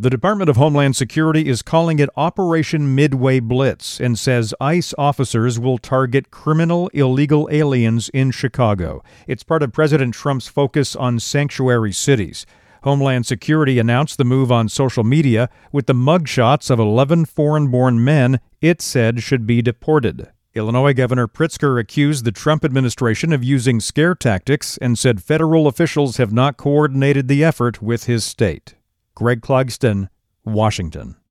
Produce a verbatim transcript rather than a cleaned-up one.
The Department of Homeland Security is calling it Operation Midway Blitz and says ICE officers will target criminal illegal aliens in Chicago. It's part of President Trump's focus on sanctuary cities. Homeland Security announced the move on social media with the mugshots of eleven foreign-born men it said should be deported. Illinois Governor Pritzker accused the Trump administration of using scare tactics and said federal officials have not coordinated the effort with his state. Greg Clugston, Washington.